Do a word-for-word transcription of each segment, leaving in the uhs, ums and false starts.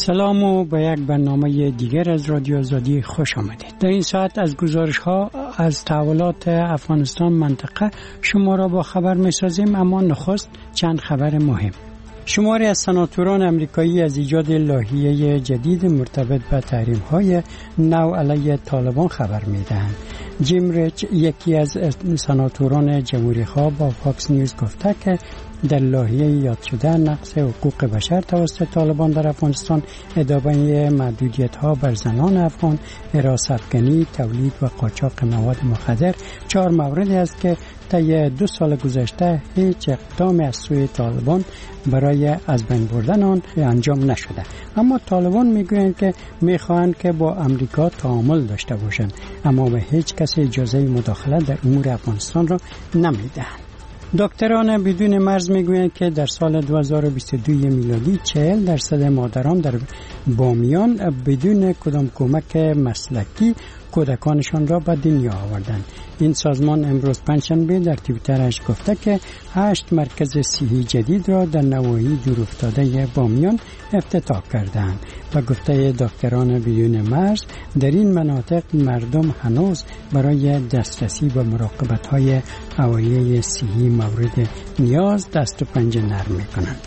سلام و به یک برنامه دیگر از رادیو آزادی خوش آمدید. در این ساعت از گزارش ها از تحولات افغانستان منطقه شما را با خبر می سازیم، اما نخست چند خبر مهم. شماری از سناتوران امریکایی از ایجاد لایحه جدید مرتبط به تحریم های نو علیه طالبان خبر می دهند. جیم ریچ، یکی از سناتوران جمهوری خواه، با فاکس نیوز گفته که در لایحه یاد شده نقض حقوق بشر توسط طالبان در افغانستان، ادامه محدودیت ها بر زنان افغان، حراست افغانی، تولید و قاچاق مواد مخدر چهار موردی است که طی دو سال گذشته هیچ اقدامی از سوی طالبان برای از بین بردن آن انجام نشده. اما طالبان میگویند که میخواهند که با امریکا تعامل داشته باشند، اما به هیچ کس اجازه مداخله در امور افغانستان را نمیدهند. دکتران بدون مرز میگویند که در سال دو هزار و بیست و دو میلادی چهل درصد مادران در بامیان بدون کدام کمک مسلکی کودکانشان را به دنیا آوردند. این سازمان امروز پنجشنبه در توییترش گفته که هشت مرکز صحی جدید را در نواحی دورافتاده بامیان افتتاح کردند. و گفته دکتران بدون مرز، در این مناطق مردم هنوز برای دسترسی به مراقبت‌های اولیه صحی مورد نیاز دست و پنجه نرم می‌کنند.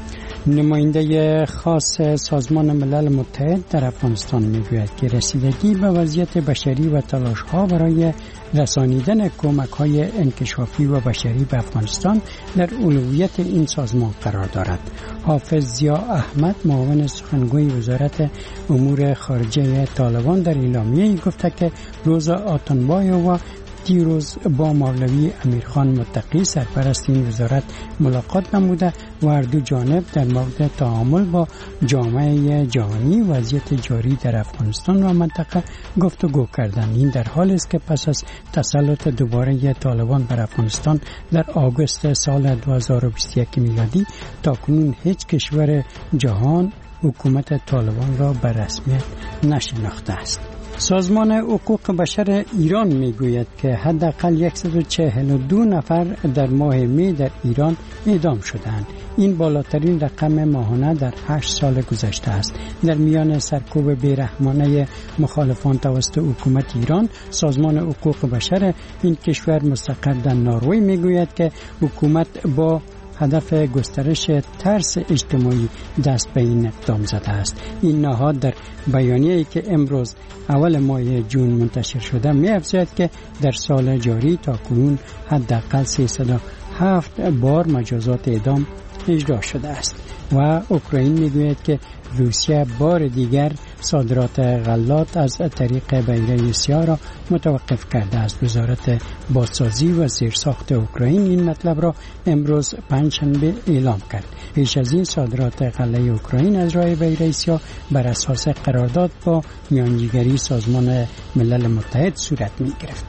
نماینده خاص سازمان ملل متحد در افغانستان میگوید که رسیدگی به وضعیت بشری و تلاش‌ها برای رسانیدن کمک‌های انکشافی و بشری به افغانستان در اولویت این سازمان قرار دارد. حافظ ضیا احمد، معاون سخنگوی وزارت امور خارجه طالبان، در اعلامیه‌ای گفته که روز آتنبای و دیروز با مولوی امیرخان متقی سرپرست این وزارت ملاقات نموده و هر دو جانب در مورد تعامل با جامعه جهانی وضعیت جاری در افغانستان و منطقه گفتگو کردند. این در حالی است که پس از تسلط دوباره طالبان بر افغانستان در آگوست سال دو هزار و بیست و یک میلادی تاکنون هیچ کشور جهان حکومت طالبان را به رسمیت نشناخته است. سازمان حقوق بشر ایران میگوید که حداقل صد و چهل و دو نفر در ماه می در ایران اعدام شدند. این بالاترین رقم ماهانه در هشت سال گذشته است. در میان سرکوب بیرحمانه مخالفان توسط حکومت ایران، سازمان حقوق بشر این کشور مستقر در نروژ میگوید که حکومت با هدف گسترش ترس اجتماعی دست به این اقدام زده است. این نهاد در بیانیه‌ای که امروز اول ماه جون منتشر شده می‌افزاید که در سال جاری تاکنون حداقل سیصد و هفت بار مجازات اعدام اجرا شده است. و اوکراین میگوید که روسیه بار دیگر صادرات غلات از طریق بحیره سیاه را متوقف کرده است. وزارت بازسازی و زیرساخت اوکراین این مطلب را امروز پنجشنبه اعلام کرد. پیش از این صادرات غله اوکراین از راه بحیره سیاه بر اساس قرارداد با میانجیگری سازمان ملل متحد صورت می گرفت.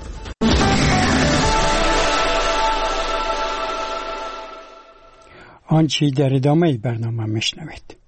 آنچه در ادامه برنامه میشنوید.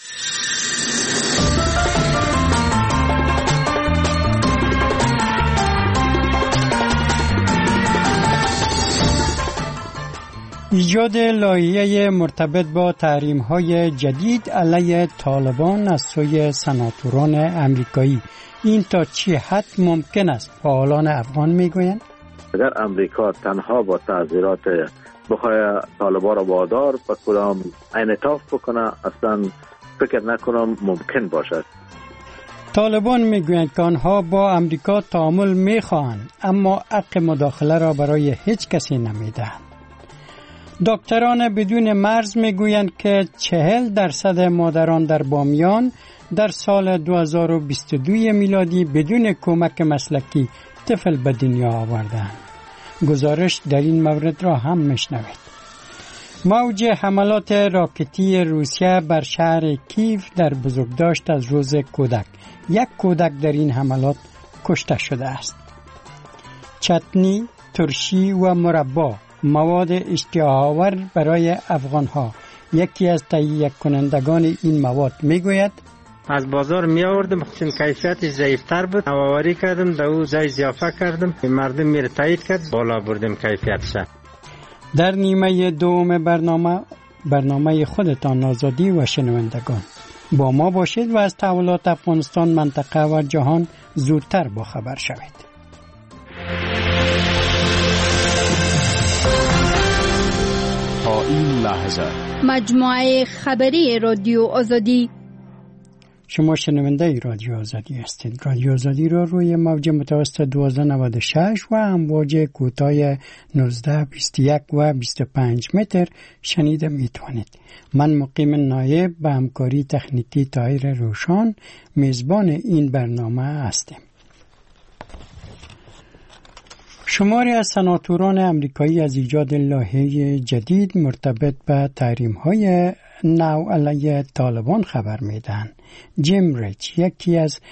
ایجاد لایحه مرتبط با تحریم‌های جدید علیه طالبان از سوی سناتوران امریکایی، این تا چه حد ممکن است؟ فعالان افغان میگویند اگر امریکا تنها با تعذیرات بخواه طالبان را وادار به کدام انعطاف بکنه، اصلا فکر نکنم ممکن باشد. طالبان میگویند که آنها با امریکا تعامل میخواهند، اما حق مداخله را برای هیچ کسی نمیدهند. دکتران بدون مرز میگویند که چهل درصد مادران در بامیان در سال دو هزار و بیست و دو میلادی بدون کمک مسلکی طفل به دنیا آوردند. گزارش در این مورد را هم میشنوید. موج حملات راکتی روسیه بر شهر کیف در بزرگداشت از روز کودک. یک کودک در این حملات کشته شده است. چتنی، ترشی و مربا مواد اشتهاآور برای افغانها. یکی از تهیه کنندگان این مواد میگوید از بازار می آوردم چون کیفیتش ضعیفتر بود، نوآوری کردم، در او ځای اضافه کردم، مردم می تایید کرد، بالا بردم کیفیتش. در نیمه دوم برنامه برنامه خودتان آزادی و شنوندگان با ما باشید و از تحولات افغانستان، منطقه و جهان زودتر با خبر شوید. تا این لحظه مجموعه خبری رادیو آزادی. شما شنونده رادیو آزادی هستید. رادیو آزادی را روی موج متوسط دوازده نود و شش و امواج کوتاه نوزده بیست و یک و بیست و پنج متر شنیده میتوانید. من مقیم نایب به همکاری تکنیکی طاهر روشان میزبان این برنامه هستیم. شماری از سناتوران امریکایی از ایجاد لایحه جدید مرتبط به تحریم‌های نو علیه طالبان خبر میدهند. جیم ریچ، یکی از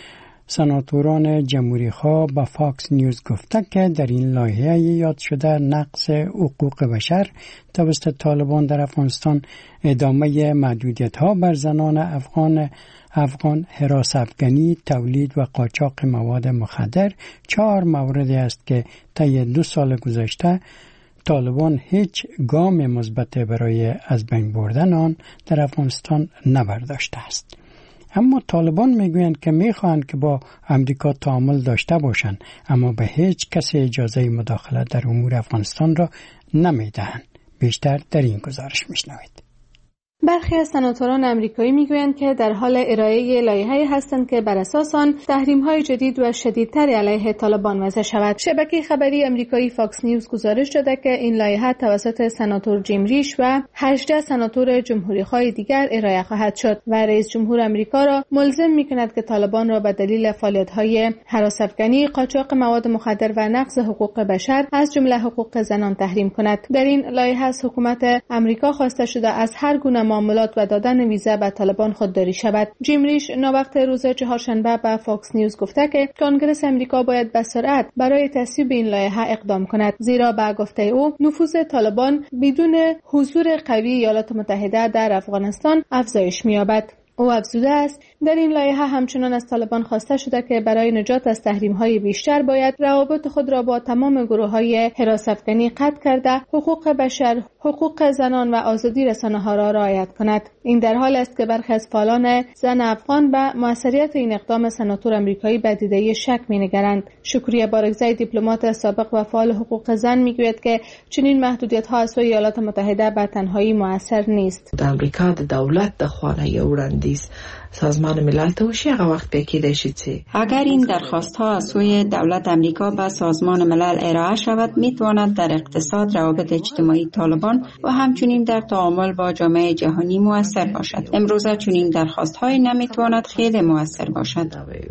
سناتوران جمهوری‌خواه، با فاکس نیوز گفته که در این لایحه یاد شده نقض حقوق بشر توسط طالبان در افغانستان، ادامه محدودیت‌ها بر زنان افغان افغان، حراس افغانی، تولید و قاچاق مواد مخدر چهار موردی است که طی دو سال گذشته طالبان هیچ گام مثبت برای از بین بردن آن در افغانستان نبرداشته است. اما طالبان میگویند که میخواهند که با امریکا تعامل داشته باشند، اما به هیچ کسی اجازه مداخله در امور افغانستان را نمیدهند. بیشتر در این گزارش میشنوید. برخی از سناتوران امریکایی میگویند که در حال ارائه لایحه‌ای هستند که بر اساس آن تحریم‌های جدید و شدیدتری علیه طالبان وضع شود. شبکه خبری امریکایی فاکس نیوز گزارش داده که این لایحه توسط سناتور جیم ریش و هجده سناتور جمهوری‌خواه دیگر ارائه خواهد شد و رئیس جمهور آمریکا را ملزم می‌کند که طالبان را به دلیل فعالیت‌های هراس افغانی، قاچاق مواد مخدر و نقض حقوق بشر از جمله حقوق زنان تحریم کند. در این لایحه از حکومت آمریکا خواسته شده از هر گونه معاملات و دادن ویزا به طالبان خودداری شود. جیم ریش نوبت روز چهارشنبه به فاکس نیوز گفته که کنگره آمریکا باید به سرعت برای تصویب این لایحه اقدام کند، زیرا به گفته او نفوذ طالبان بدون حضور قوی ایالات متحده در افغانستان افزایش می‌یابد. او افزوده است در این لایحه همچنان از طالبان خواسته شده که برای نجات از تحریم‌های بیشتر باید روابط خود را با تمام گروه‌های حراس افغانی قطع کرده، حقوق بشر، حقوق زنان و آزادی رسانه‌ها را رعایت کند. این در حال است که برخی از فعالان زن افغان به موثریت این اقدام سناتور آمریکایی به دیده شک می‌نگرند. شکریه بارگزی، دیپلمات سابق و فعال حقوق زن، می‌گوید که چنین محدودیت‌ها از سوی ایالات متحده به تنهایی مؤثر نیست. د امریکا د دولت د خوانه یو وړاندیز سازمان ملل ته وشي، هغه وخت به کېدای شي چې اگر این درخواست ها از سوی دولت امریکا به سازمان ملل ارائه شود، میتواند در اقتصاد، روابط اجتماعی طالبان و همچنین در تعامل با جامعه جهانی مؤثر باشد. امروزه چنین درخواست های نمیتواند خیلی مؤثر باشد.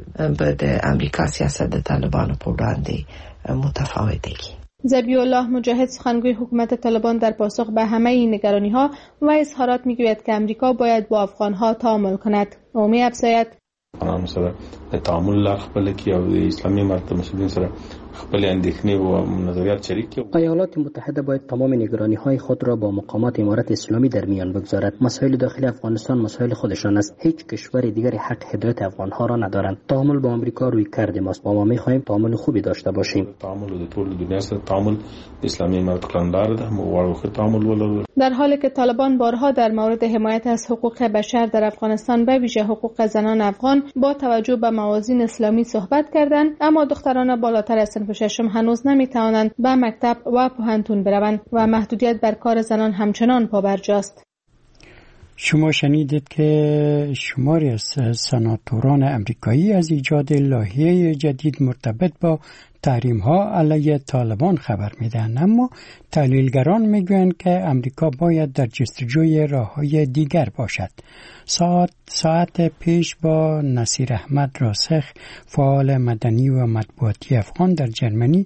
به د امریکا سیاست د طالبانو په وړاندې متفاوته کی. ذبیح الله مجاهد، سخنگوی حکومت طالبان، در پاسخ به همه این نگرانی‌ها و اظهارات میگوید که امریکا باید با افغان‌ها تعامل کند. او می‌افزاید افغانانو سره د تعامل لار خپل کی او د اسلامي امارت مسؤلین سره خپل اندېښنې و نظریات شریک کړي. ایالات متحده باید تمام نگرانی‌های خود را با مقامات امارت اسلامی در میان بگذارد. مسائل داخلی افغانستان مسائل خودشان است. هیچ کشور دیگری حق هدایت افغان‌ها را ندارند. تعامل با آمریکا روی کرد ماست. ما می‌خواهیم تعامل خوبی داشته باشیم. تعامل د ټول دنیا سره تعامل اسلامی امارت کلندار ده، مو غواړو تعامل ولرو. در حالی که طالبان بارها در مورد حمایت از حقوق بشر در افغانستان به ویژه حقوق زنان افغان با توجه به موازین اسلامی صحبت کردند، اما دختران بالاتر از صنف ششم هنوز نمیتوانند به مکتب و پوهنتون بروند و محدودیت بر کار زنان همچنان پابرجاست. شما شنیدید که شماری از سناتوران امریکایی از ایجاد لایحه جدید مرتبط با تحریم‌ها علیه طالبان خبر میدن، اما تحلیلگران میگویند که امریکا باید در جستجوی راه‌های دیگر باشد. ساعت ساعت پیش با نصیر احمد راسخ، فعال مدنی و مطبوعاتی افغان در جرمنی،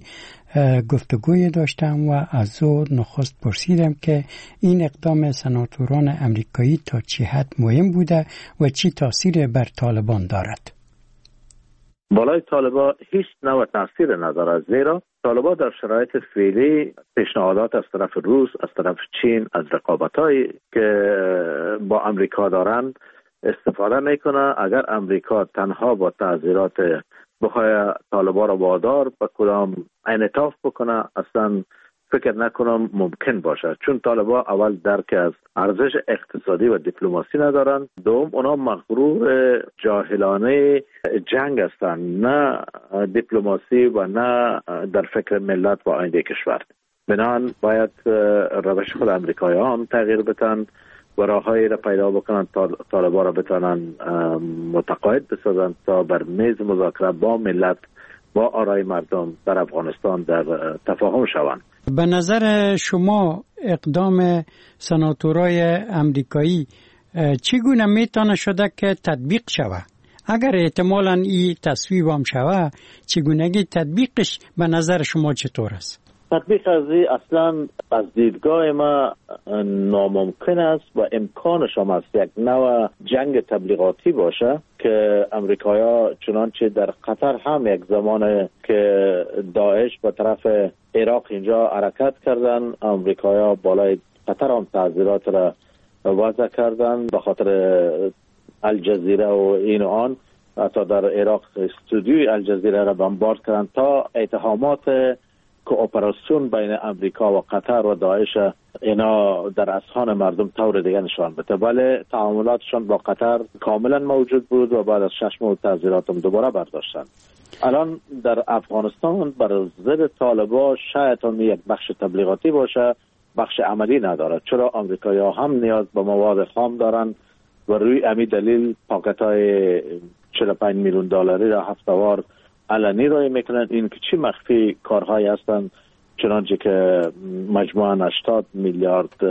گفتگوی داشتم و از او نخست پرسیدم که این اقدام سناتوران امریکایی تا چه حد مهم بوده و چی تاثیر بر طالبان دارد. بالای طالبان هیچ نوع تاثیر ندارد، زیرا طالبان در شرایط فعلی پیشنهادات از طرف روس، از طرف چین، از رقابت‌هایی که با امریکا دارند استفاده میکنه. اگر امریکا تنها با تعذیرات بخواه طالبان را وادار به کدام انعطاف بکنه، اصلا فکر نکنم ممکن باشه، چون طالبا اول درک از ارزش اقتصادی و دیپلماسی ندارن. دوم اونا مغرور جاهلانه جنگ هستند، نه دیپلماسی و نه در فکر ملت و آینده کشور. بنابراین باید روش خود امریکایی‌ها هم تغییر بدن و راههایی را پیدا بکنن تا طالبا را بتونن متقاعد بسازن تا بر میز مذاکره با ملت با آرای مردم در افغانستان در تفاهم شوند. به نظر شما اقدام سناتورای امریکایی چگونه میتونه شده که تطبیق شود؟ اگر احتمالاً این تصویب هم شود، چگونگی تطبیقش به نظر شما چطور است؟ تطبیق از این اصلا از دیدگاه ما ناممکن است و امکانش هم است یک نوع جنگ تبلیغاتی باشه که امریکایی‌ها چنانچه در قطر هم یک زمان که داعش به طرف عراق اینجا حرکت کردن، امریکایی‌ها بالای قطر هم تعذیرات را وضع کردن به خاطر الجزیره و این و آن، حتی در عراق استودیوی الجزیره را بمبارد کردن تا اتهامات کوآپراسیون بین امریکا و قطر و داعش اینا در اذهان مردم طور دیگه نشان بده. ولی تعاملاتشان با قطر کاملا موجود بود و بعد از شش ماه تعذیرات هم دوباره برداشتن. الان در افغانستان بر ضد طالبان شاید هم یک بخش تبلیغاتی باشه، بخش عملی نداره، چرا امریکایی‌ها هم نیاز به مواد خام دارن و روی همین دلیل پاکت‌های چهل و پنج میلیون دلاری را هفته‌وار علنی رای میکنن. این که چی مخفی کارهایی هستند، چنانچه که مجموعاً هشتاد میلیارد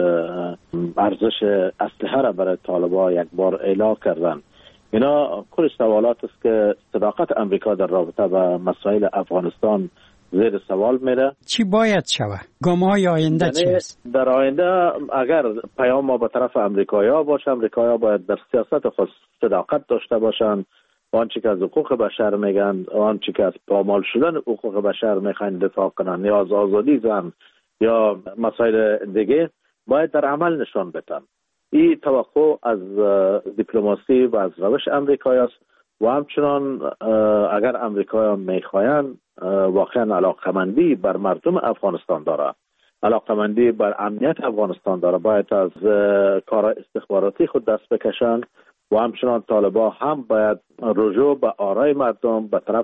ارزش اسلحه را برای طالبان یک بار اعلام کردن. اینا کل سوالات است که صداقت امریکا در رابطه با مسائل افغانستان زیر سوال میره. چی باید شود؟ گام‌های آینده چی است؟ در آینده اگر پیام ما به طرف امریکایی‌ها باشه، امریکایی‌ها باید در سیاست خود صداقت داشته باشند. آنچه که از حقوق بشر میگن، آنچه که از پامال شدن حقوق بشر میخواین دفاع کنن یا از آزادی زن یا مسائل دیگه، باید در عمل نشان بدن. این توقع از دیپلماسی و از روش امریکایی است و همچنان اگر امریکایی میخواین واقعا علاقمندی بر مردم افغانستان داره، علاقمندی بر امنیت افغانستان داره، باید از کار استخباراتی خود دست بکشن و همچنان طالبان هم باید رجوع به آرای مردم به طرف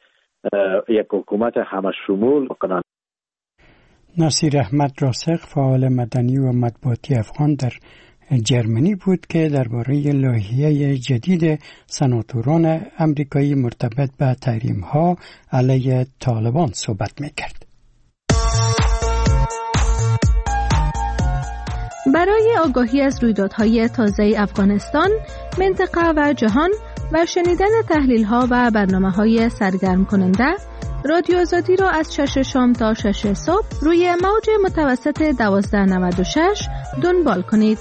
یک حکومت همه شمول کنند. نصیر احمد راسخ، فعال مدنی و مطبوعاتی افغان در جرمنی بود که درباره لایحه جدید سناتوران امریکایی مرتبط به تحریم‌ها علیه طالبان صحبت می‌کرد. برای آگاهی از رویدادهای تازه افغانستان، منطقه و جهان و شنیدن تحلیل‌ها و برنامه‌های سرگرم کننده، رادیو آزادی را از شش شام تا شش صبح روی موج متوسط دوازده نود و شش دنبال کنید.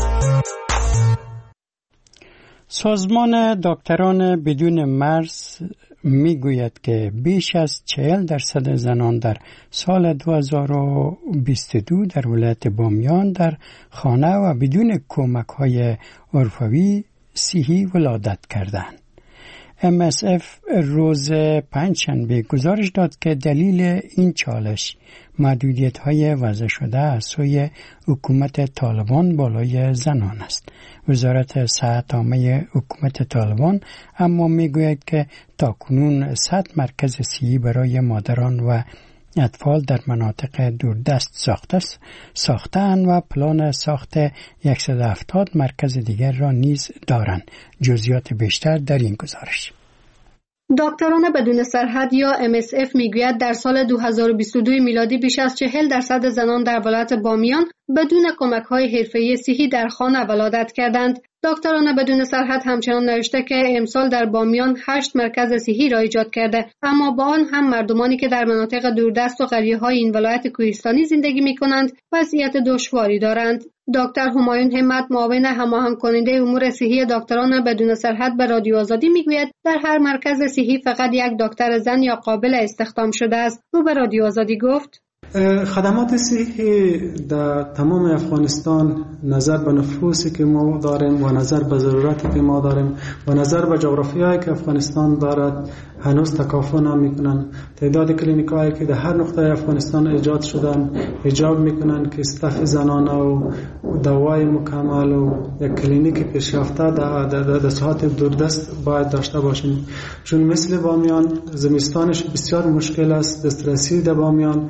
سازمان دکتران بدون مرز میگوید که بیش از چهل درصد زنان در سال دو هزار و بیست و دو در ولایت بامیان در خانه و بدون کمک‌های عرفوی صحی ولادت کردند. ام اس اف روز پنجشنبه گزارش داد که دلیل این چالش محدودیت‌های وضع شده از سوی حکومت طالبان بالای زنان است. وزارت صحت عامه حکومت طالبان اما میگوید که تاکنون صد مرکز صحی برای مادران و اطفال در مناطق دوردست ساخته ساختند و پلان ساخت صد و هفتاد مرکز دیگر را نیز دارند. جزئیات بیشتر در این گزارش. دکتران بدون سرحد یا ام اس اف میگوید در سال دو هزار و بیست و دو میلادی بیش از چهل درصد زنان در ولایت بامیان بدون کمک‌های حرفه‌ای صحی در خانه ولادت کردند. دکتران بدون سرحد همچنان نوشته که امسال در بامیان هشت مرکز صحی را ایجاد کرده، اما با آن هم مردمانی که در مناطق دوردست و قریه‌های این ولایت کوهستانی زندگی می‌کنند وضعیت دشواری دارند. دکتر همایون همت، معاون هماهنگ کننده امور صحی دکتران بدون سرحد، به رادیو آزادی میگوید در هر مرکز صحی فقط یک دکتر زن یا قابل استخدام شده است. او به رادیو آزادی گفت: خدمات صحی در تمام افغانستان نظر به نفوسی که ما داریم و نظر به ضرورتی که ما داریم و نظر به جغرافیایی که افغانستان دارد هنوز تکافؤ نمیکنن. تعداد کلینیکایی که در هر نقطه افغانستان ایجاد شدن ایجاب میکنن که استاف زنانه و دوای مکمل و یک کلینیک پیشرفته در در ساحات دوردست باید داشته باشیم، چون مثل بامیان زمستانش بسیار مشکل است. دسترسی در بامیان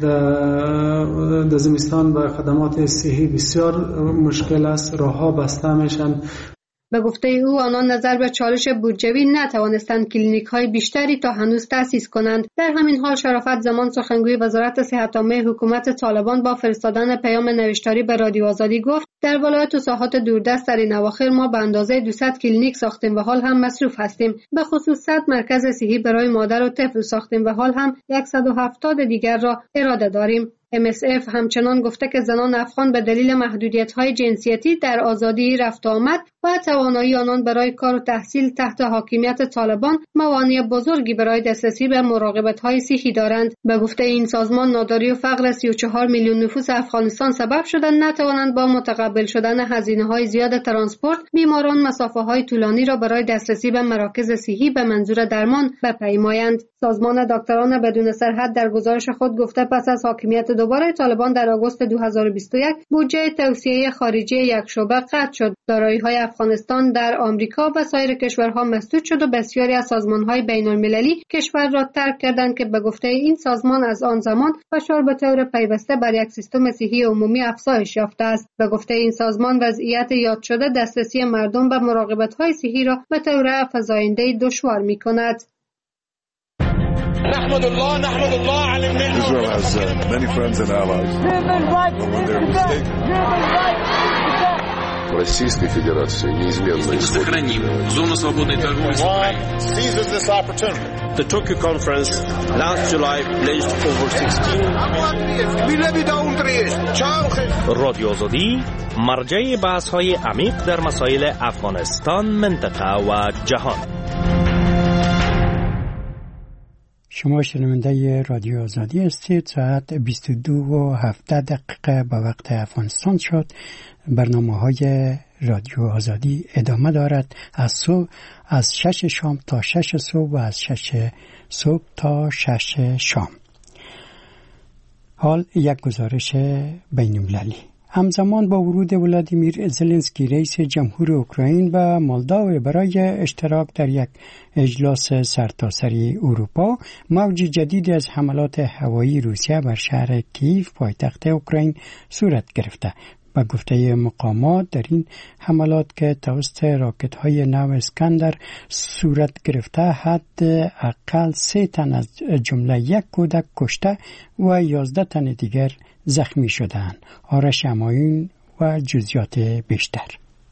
در زمستان به خدمات صحی بسیار مشکل است، راهها بسته میشن. به گفته او آنان نظر به چالش بودجوی نتوانستند کلینیک‌های بیشتری تا هنوز تأسیس کنند. در همین حال شرافت زمان سخنگوی وزارت صحت عامه حکومت طالبان با فرستادن پیام نوشتاری به رادیو آزادی گفت در ولایت و ساحات دوردست در این اواخر ما به اندازه دویست کلینیک ساختیم و حال هم مصروف هستیم. به خصوص صد مرکز صحی برای مادر و طفل ساختیم و حال هم صد و هفتاد دیگر را اراده داریم. ام اس اف همچنان گفته که زنان افغان به دلیل محدودیت‌های جنسیتی در آزادی رفت و آمد و توانایی آنان برای کار و تحصیل تحت حاکمیت طالبان موانع بزرگی برای دسترسی به مراقبت‌های صحی دارند. به گفته این سازمان ناداری و فقر سی و چهار میلیون نفوس افغانستان سبب شده نتوانند با متقبل شدن هزینه‌های زیاد ترانسپورت بیماران مسافه‌های طولانی را برای دسترسی به مراکز صحی به منظور درمان بپیمایند. سازمان دکتران بدون سرحد در گزارش خود گفته پس از حاکمیت دوباره طالبان در آگوست دو هزار و بیست و یک بودجه توسعه خارجی یک شعبه قطع شد. دارایی‌های افغانستان در آمریکا و سایر کشورها مسدود شد و بسیاری از سازمان‌های بین‌المللی کشور را ترک کردند که به گفته این سازمان از آن زمان فشار به طور پیوسته بر یک سیستم صحی عمومی افزایش یافته است. به گفته این سازمان وضعیت یاد شده دسترسی مردم به مراقبت‌های صحی را به طور فزاینده دشوار می‌کند. نحمد الله نحمد الله على النعمة. Israel has uh, many friends and allies. When they're mistaken. Российской Федерации неизменно сохраним зону свободной торговли с Украиной. Seizes this opportunity. The Tokyo conference last July pledged over sixteen. رادیو آزادی مرجع بحث‌های عمیق در مسائل افغانستان، منطقه و جهان. شما شنونده رادیو آزادی هستید. ساعت بیست و دو و هفده دقیقه به وقت افغانستان شد. برنامه های رادیو آزادی ادامه دارد از صبح از شش شام تا شش صبح و از شش صبح تا شش شام. حال یک گزارش بین المللی. همزمان با ورود ولادیمیر زلنسکی رئیس جمهور اوکراین و مولداو برای اشتراک در یک اجلاس سرتاسری اروپا، موج جدید از حملات هوایی روسیه بر شهر کیف پایتخت اوکراین صورت گرفته. با گفته مقامات در این حملات که توسط راکت‌های نو اسکندر صورت گرفته حد اقل سه تن از جمله یک کودک کشته و یازده تن دیگر زخمی شدند. آرش اماین و جزئیات بیشتر.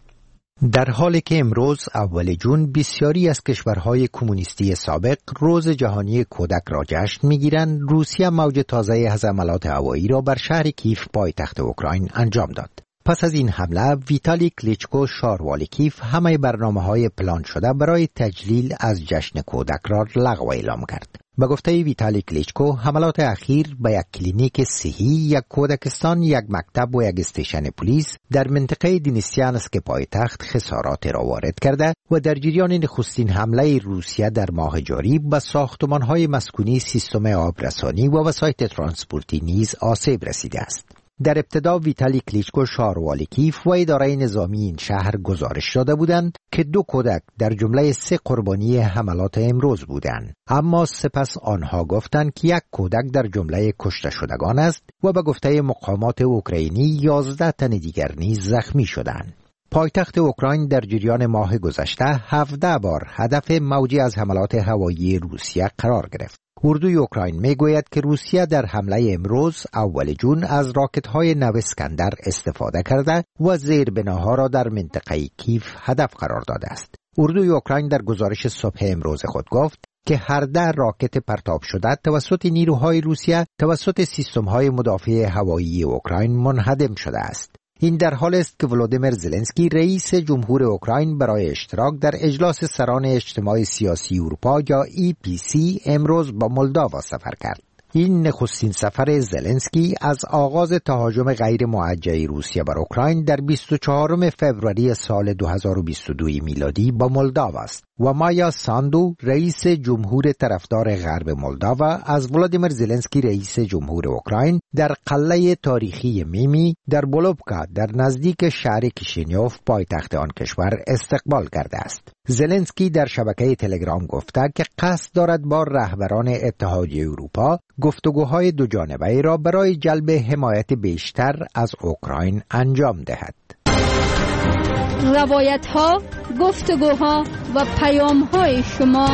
در حالی که امروز اول جون بسیاری از کشورهای کمونیستی سابق روز جهانی کودک را جشن می‌گیرند، روسیه موج تازه از حملات هوایی را بر شهر کیف پایتخت اوکراین انجام داد. پس از این حمله ویتالی کلیچکو شاروال کیف همه برنامه‌های پلان شده برای تجلیل از جشن کودک را لغو اعلام کرد. به گفته ویتالی کلیچکو حملات اخیر به یک کلینیک صحی، یک کودکستان، یک مکتب و یک استیشن پلیس در منطقه دنیسیانسک پایتخت خسارات را وارد کرده و در جریان نخستین حمله روسیه در ماه جاری به ساختمان‌های مسکونی، سیستم آبرسانی و وسایل ترانسپورتی نیز آسیب رسیده است. در ابتدا ویتالی کلیچکو شاروال کیف و اداره نظامی این شهر گزارش داده بودند که دو کودک در جمله سه قربانی حملات امروز بودند، اما سپس آنها گفتند که یک کودک در جمله کشته شدگان است و به گفته مقامات اوکراینی یازده تن دیگر نیز زخمی شدند. پایتخت اوکراین در جریان ماه گذشته هفده بار هدف موجی از حملات هوایی روسیه قرار گرفت. اردوی اوکراین میگوید که روسیه در حمله امروز اول جون از راکت‌های نو اسکندر استفاده کرده و زیربناها را در منطقه کیف هدف قرار داده است. اردوی اوکراین در گزارش صبح امروز خود گفت که هر ده راکت پرتاب شده توسط نیروهای روسیه توسط سیستم‌های مدافع هوایی اوکراین منهدم شده است. این در حال است که ولادیمیر زلنسکی رئیس جمهور اوکراین برای اشتراک در اجلاس سران اجتماع سیاسی اروپا یا ای پی سی امروز با مولداوا سفر کرد. این نخستین سفر زلنسکی از آغاز تهاجم غیر موجه روسیه بر اوکراین در بیست و چهارم فوریه سال دو هزار و بیست و دو میلادی با مولداو است و مایا ساندو رئیس جمهور طرفدار غرب مولداو از ولادیمیر زلنسکی رئیس جمهور اوکراین در قلعه تاریخی میمی در بولوبکا در نزدیک شهر کیشینیوف پایتخت آن کشور استقبال کرده است. زلنسکی در شبکه تلگرام گفته که قصد دارد با رهبران اتحادیه اروپا گفتگوهای دو جانبه را برای جلب حمایت بیشتر از اوکراین انجام دهد. روایت ها، گفتگوها و پیام های شما.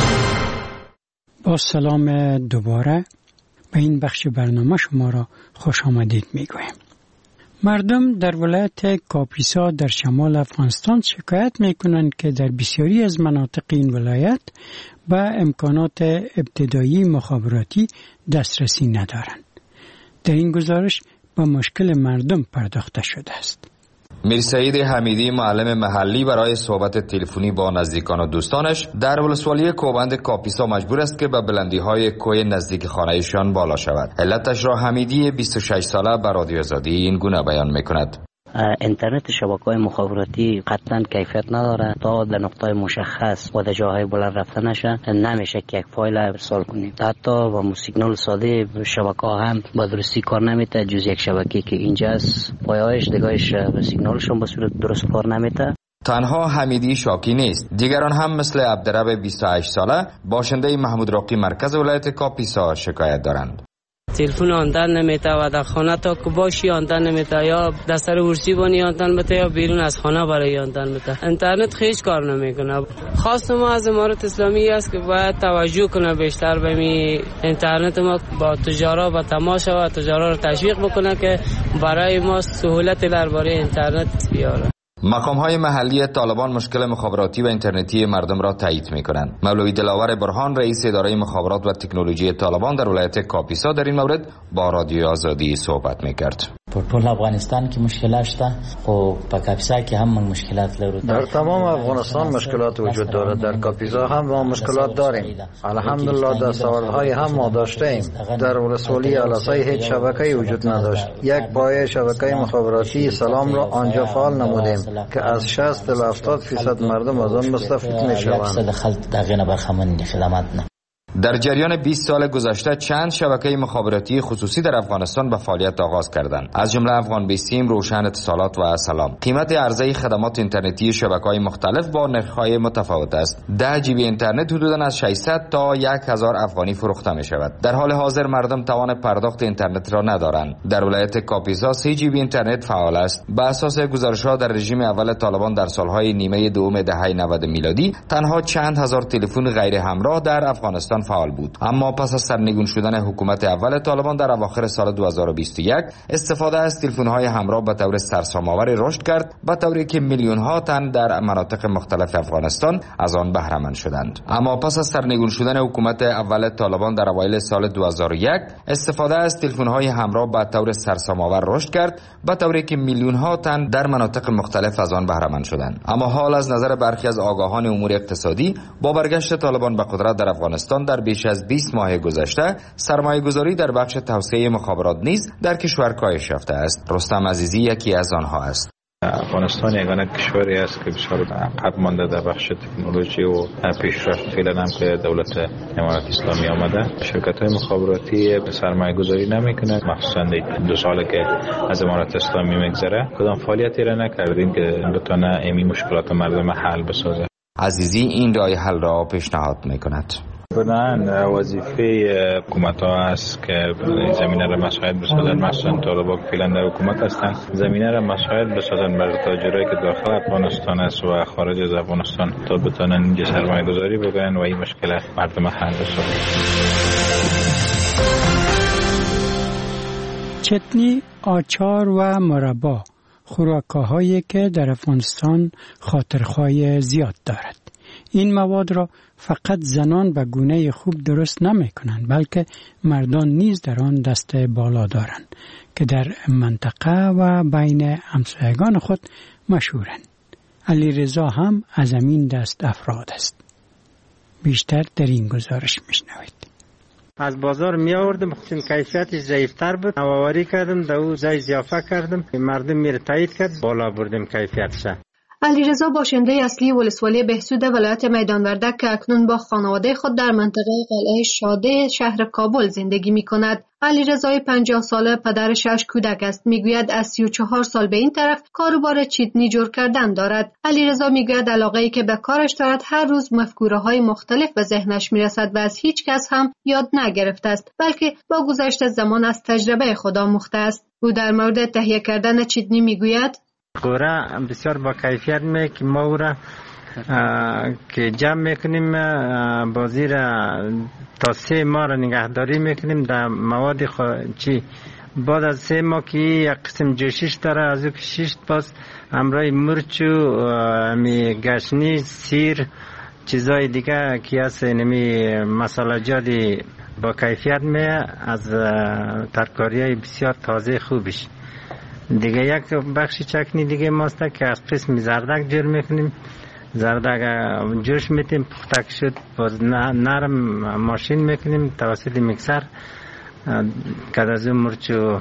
با سلام دوباره به این بخش برنامه شما را خوش آمدید میگویم. مردم در ولایت کاپیسا در شمال افغانستان شکایت میکنند که در بسیاری از مناطق این ولایت به امکانات ابتدایی مخابراتی دسترسی ندارند. در این گزارش به مشکل مردم پرداخته شده است. میر سعید حمیدی معلم محلی برای صحبت تلفنی با نزدیکان و دوستانش در ولسوالی کوبند کاپیسا مجبور است که به بلندی‌های کوه نزدیک خانه‌شان بالا شود. علتش را حمیدی بیست و شش ساله به رادیو آزادی این گونه بیان می‌کند. اینترنت شبکه‌های مخابراتی قطعاً کیفیت نداره تا در نقطه مشخص و در جاهای بلند رفته نشه نمیشه که یک فایل ارسال کنیم. حتی با سیگنال ساده شبکه هم با درستی کار نمیته، جز یک شبکه که اینجاست پایه‌اش دیگه‌اش سیگنالشون به صورت درست کار نمیته. تنها حمیدی شاکی نیست، دیگران هم مثل عبدرب بیست و هشت ساله باشنده محمود راقی مرکز ولایت کاپیسا شکایت دارند. تلفن آندن نمیته و در خانه تا که باشی آندن نمیته، یا دستر ورسی بانی آندن میته یا بیرون از خانه برای آندن میته. اینترنت خیلی کار نمیکنه. خواست ما از امارت اسلامی است که باید توجه کنه بیشتر به می اینترنت ما با تجارا و تماس و تجارا رو تشویق بکنه که برای ما سهولت درباره اینترنت بیاره. مقام‌های محلی طالبان مشکل مخابراتی و اینترنتی مردم را تایید می‌کنند. مولوی دلاور برهان رئیس اداره مخابرات و تکنولوژی طالبان در ولایت کاپیسا در این مورد با رادیو آزادی صحبت می‌کرد. په ټول افغانستان کې مشکلات شته خو په کاپیسا کې هم موږ مشکلات لرو. در تمام افغانستان مشکلات وجود دارد. در کاپیسا هم ما مشکلات داریم. الحمدلله دستاوردهای هم ما داشتیم. در ولسوالی علاسای هیچ شبکه‌ای وجود نداشت. یک پایه شبکه مخابراتی سلام را آنجا فعال نمودیم که از شصت تا هفتاد درصد مردم از آن مستفید می‌شوند. در جریان بیست سال گذشته چند شبکه مخابراتی خصوصی در افغانستان به فعالیت آغاز کردند، از جمله افغان بیسیم، روشن اتصالات و سلام. قیمت عرضه خدمات اینترنتی شبکه‌های مختلف با نرخ‌های متفاوت است. ده جی بی اینترنت حدوداً از ششصد تا هزار افغانی فروخته می‌شود. در حال حاضر مردم توان پرداخت اینترنت را ندارند. در ولایت کاپیسا سه جی بی اینترنت فعال است. بر اساس گزارش‌ها در رژیم اول طالبان در سال‌های نیمه دوم دهه نود میلادی تنها چند هزار تلفن غیر همراه در افغانستان فعال بود، اما پس از سرنگون شدن حکومت اول طالبان در اواخر سال دو هزار و بیست و یک استفاده از تلفن‌های همراه به طور سرسام‌آور رشد کرد، به طوری که میلیون‌ها تن در مناطق مختلف افغانستان از آن بهره مند شدند. اما پس از سرنگون شدن حکومت اول طالبان در اوایل سال دو هزار و یک استفاده از تلفن‌های همراه به طور سرسام‌آور رشد کرد، به طوری که میلیون‌ها تن در مناطق مختلف از آن بهره مند شدند. اما حال از نظر برخی از آگاهان امور اقتصادی با برگشت طالبان به قدرت در افغانستان در بیش از بیست ماه گذشته سرمایه گذاری در بخش توسعه مخابرات نیز در کشور کاهش یافته است. رستم عزیزی یکی از آنها است. افغانستان یگانه کشوری است که بسیار عقب مانده در بخش تکنولوژی و پیشرفت فعلا هم که دولت امارت اسلامی آمده. شرکت‌های مخابراتی به سرمایه گذاری نمی‌کنند، مخصوصا دو ساله که از امارت اسلامی میگذره کدام فعالیتی را نکردیم که بتونه امی مشکلات مردم حل بسازه. عزیزی این راه حل را پیشنهاد می‌کند. بنابراین وظیفه حکومت ها است که زمینه را مساعد بسازن، مخصوصا طالبان که فعلا در حکومت هستند، زمینه را مساعد بسازن برای تاجرایی که داخل افغانستان است و خارج از افغانستان تا بتونن اینجا سرمایه گذاری بکنن و این مشکل مردم حل بسازن. چتنی، آچار و مربا خوراک‌هایی که در افغانستان خاطرخواه زیاد دارد. این مواد را فقط زنان به گونه خوب درست نمی کنند، بلکه مردان نیز در آن دست بالا دارند که در منطقه و بین همسایگان خود مشهورند. علی رضا هم از همین دست افراد است. بیشتر در این گزارش میشنوید. از بازار می آوردم، چون کیفیتش ضعیفتر بود، نوآوری کردم، در او ضعیف اضافه کردم، مردم میره تایید کرد، بالا بردم کیفیتش. علیرضا باشنده اصلی ولسوالی بهسود ولایت میدان وردک که اکنون با خانواده خود در منطقه قلعه شاده شهر کابل زندگی می کند. علیرضا پنجاه ساله پدر شش کودک است. میگوید از سی و چهار سال به این طرف کاروبار چیدنی جور کردن دارد. علیرضا میگوید علاقه‌ای که به کارش دارد هر روز مفکوره‌های مختلف به ذهنش میرسد و از هیچ کس هم یاد نگرفته است، بلکه با گذشت زمان از تجربه خود آموخته است. او در مورد تهیه کردن چیدنی میگوید قوره بسیار با کیفیت می که ما او را که جمع میکنیم بازی را تا سه ماه را نگهداری میکنیم در مواد چی بعد از سه ماه که یک قسم جوشش داره، از او که شیشت باز همراه مرچ و می گشنی سیر چیزای دیگه که از نمی مساله جادی با کیفیت می از ترکاری های بسیار تازه خوبش. دیگه یک بخشی چکنی دیگه ماست که از قسم زردک جور میکنیم. زردک جوش میتیم، پختک شد باز نرم ماشین میکنیم توسط میکسر که از اون مرچ و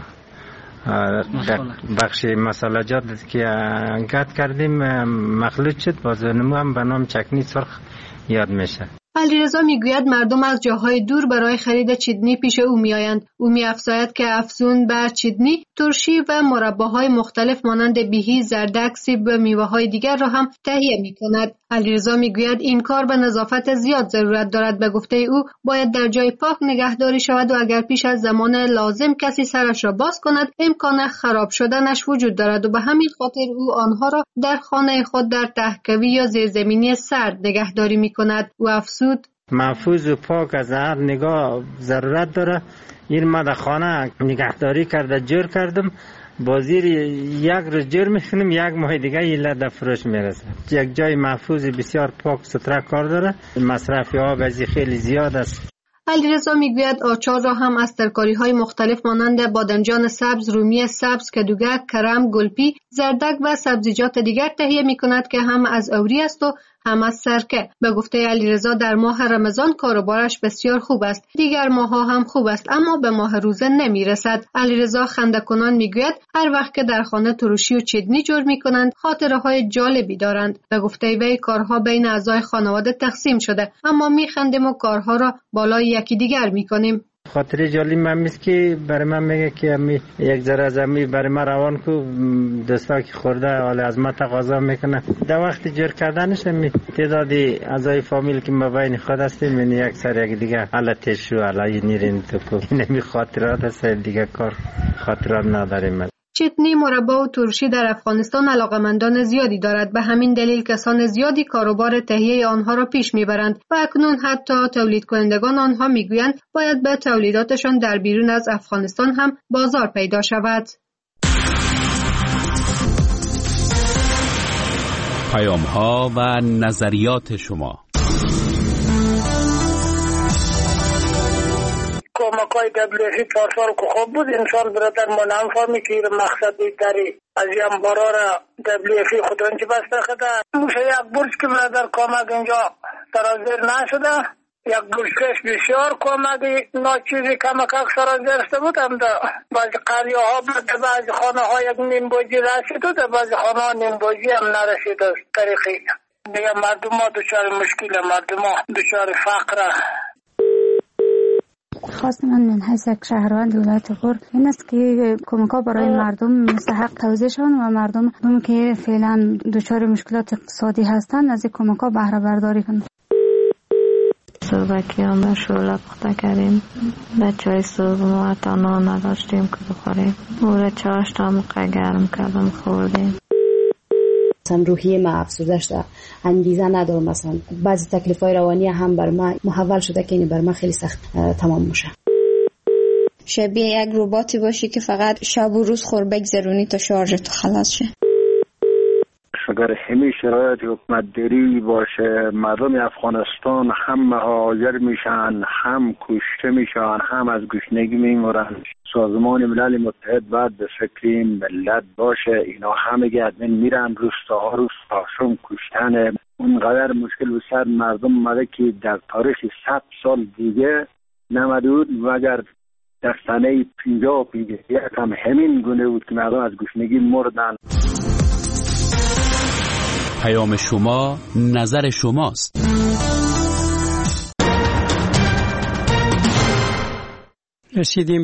بخشی مساله جات که گت کردیم مخلوط شد، باز نمو هم به نام چکنی سرخ یاد میشه. علیرضا میگوید مردم از جاهای دور برای خرید چیدنی پیش او میآیند. او میافزاید که افزون بر چیدنی ترشی و مرباهای مختلف مانند بیهی، زردک، سیب و میوه‌های دیگر را هم تهیه میکند. علیرضا میگوید این کار به نظافت زیاد ضرورت دارد. به گفته او باید در جای پاک نگهداری شود و اگر پیش از زمان لازم کسی سرش را باز کند امکان خراب شدنش وجود دارد و به همین خاطر او آنها را در خانه خود در تهکوی یا زیرزمینی سرد نگهداری میکند. و افزود محفوظ و پاک از هر نگاه ضرورت داره. این ما در خانه نگهداری کرده جور کردم، بازیر یک روز جور میکنیم، یک ماه دیگه ایله در فروش میرسه. یک جای محفوظ بسیار پاک ستره کار داره، مصرف آب از خیلی زیاد است. علیرضا میگوید آچار را هم از ترکاری‌های مختلف مانند بادمجان سبز، رومی سبز، کدوگک، کرم، گلپی، زردک و سبزیجات دیگر تهیه میکند که هم از اوری است و هم از سرکه. به گفته علیرضا در ماه رمضان کاروبارش بسیار خوب است. دیگر ماه‌ها هم خوب است اما به ماه روزه نمیرسد. علیرضا خنده کنان میگوید هر وقت که در خانه ترشی و چیدنی جور میکنند خاطره‌های جالبی دارند. به گفته وی کارها بین اعضای خانواده تقسیم شده اما میخندیم و کارها را بالای یکی دیگر میکنیم. خاطر جالب من میست که برای من میگه که امی یک ذره از امی برای من روان کو دوستا که خورده حال از ما تقاضا میکنه در وقت جور کردنش امی تعدادی اعضای فامیل که ما بین خود هستیم من یک سر یک دیگه حالا تشو حالا نیرین تو کو نمی خاطرات است دیگه کار خاطرات نداریم. چیدنی، مربا و ترشی در افغانستان علاقمندان زیادی دارد. به همین دلیل کسان زیادی کاروبار تهیه آنها را پیش میبرند و اکنون حتی تولید کنندگان آنها میگویند باید به تولیداتشان در بیرون از افغانستان هم بازار پیدا شود. پیام‌ها و نظریات شما. کمکای دبلیوی پارسال که خوب بود انسان برادر ما نفهمی که مقصد داری از این بارا را دبلیوی خودرنچی بسته خدا موشه یک برج که برادر کمک اینجا سرازیر نشده یک برجکش بسیار کمکی ناچیزی کمک سرازیر شده بود هم دا بعضی قریه ها بود بعضی خانه ها یک نیم بوجی رسید و بعضی خانه ها نیم بوجی هم نرسید از طریقی دیگه مردم ها دچار مشکل مردم ها دچار فقر. خواست من من حیث یک شهروند ولایت غور این است که کمک ها برای مردم مستحق توزیع شوند و مردم هم که فعلا دچار مشکلات اقتصادی هستند از این کمک ها بهره برداری کنند. صبحکیان به شعله پخته کردیم، بچه های صبح ما حتی نان نداشتیم که بخوریم، او را چاشت تا موقع گرم کردم خوردیم. مثلا روحیه ما افسوده شده، انگیزه ندارم، مثلا بعضی تکلیف های روانی هم بر ما محول شده که این بر ما خیلی سخت تمام میشه. شبیه یک رباتی باشی که فقط شب و روز خور بگذرونی تا شارژت خلاص شه. اگر همین شرایط حکومت داری باشه مردم افغانستان هم حاضر میشن هم کشته میشن هم از گشنگی میمرن. سازمان ملل متحد باید به فکر ملت باشه، اینا همه گردن میرن روستاها روستاشون کشتن. اونقدر مشکل به سر مردم اومده که در تاریخ صد سال دیگه نمدود مگر در سنه پینجا پینجا یک هم همین گونه بود که مردم از گشنگی مردن. پیام شما نظر شماست. رسیدیم